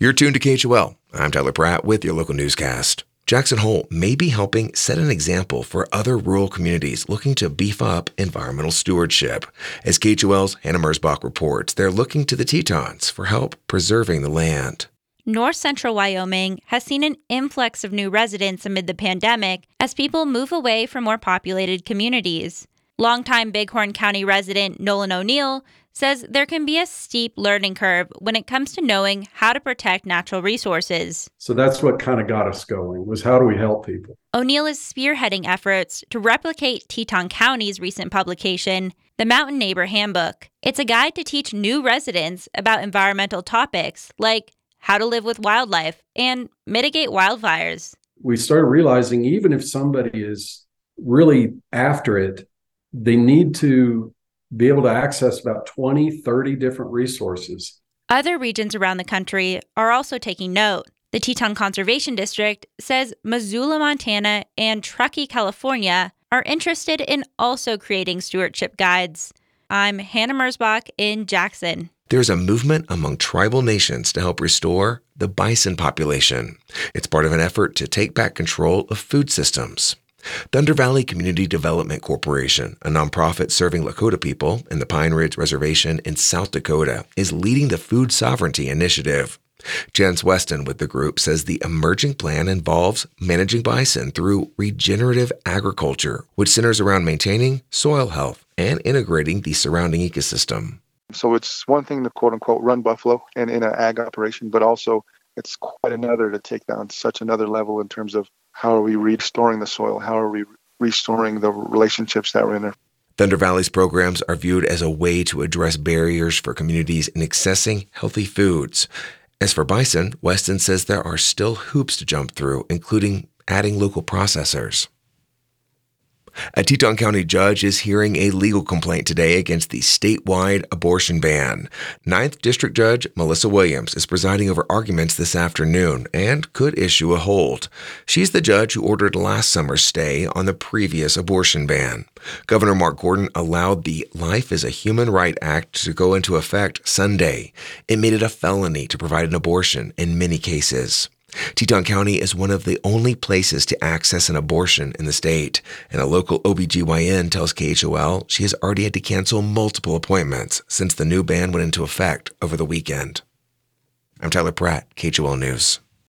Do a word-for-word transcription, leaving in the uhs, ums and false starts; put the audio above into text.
You're tuned to K H O L. I'm Tyler Pratt with your local newscast. Jackson Hole may be helping set an example for other rural communities looking to beef up environmental stewardship. As K H O L's Hannah Mersbach reports, they're looking to the Tetons for help preserving the land. North Central Wyoming has seen an influx of new residents amid the pandemic as people move away from more populated communities. Longtime Bighorn County resident Nolan O'Neill says there can be a steep learning curve when it comes to knowing how to protect natural resources. So that's what kind of got us going, was how do we help people? O'Neill is spearheading efforts to replicate Teton County's recent publication, the Mountain Neighbor Handbook. It's a guide to teach new residents about environmental topics like how to live with wildlife and mitigate wildfires. We started realizing even if somebody is really after it, they need to be able to access about twenty, thirty different resources. Other regions around the country are also taking note. The Teton Conservation District says Missoula, Montana, and Truckee, California are interested in also creating stewardship guides. I'm Hannah Mersbach in Jackson. There's a movement among tribal nations to help restore the bison population. It's part of an effort to take back control of food systems. Thunder Valley Community Development Corporation, a nonprofit serving Lakota people in the Pine Ridge Reservation in South Dakota, is leading the Food Sovereignty Initiative. Jens Weston with the group says the emerging plan involves managing bison through regenerative agriculture, which centers around maintaining soil health and integrating the surrounding ecosystem. So it's one thing to quote-unquote run buffalo and in an ag operation, but also it's quite another to take down such another level in terms of how are we restoring the soil? How are we restoring the relationships that were in there? Thunder Valley's programs are viewed as a way to address barriers for communities in accessing healthy foods. As for bison, Weston says there are still hoops to jump through, including adding local processors. A Teton County judge is hearing a legal complaint today against the statewide abortion ban. Ninth District Judge Melissa Williams is presiding over arguments this afternoon and could issue a hold. She's the judge who ordered last summer's stay on the previous abortion ban. Governor Mark Gordon allowed the Life is a Human Right Act to go into effect Sunday. It made it a felony to provide an abortion in many cases. Teton County is one of the only places to access an abortion in the state, and a local O B G Y N tells K H O L she has already had to cancel multiple appointments since the new ban went into effect over the weekend. I'm Tyler Pratt, K H O L News.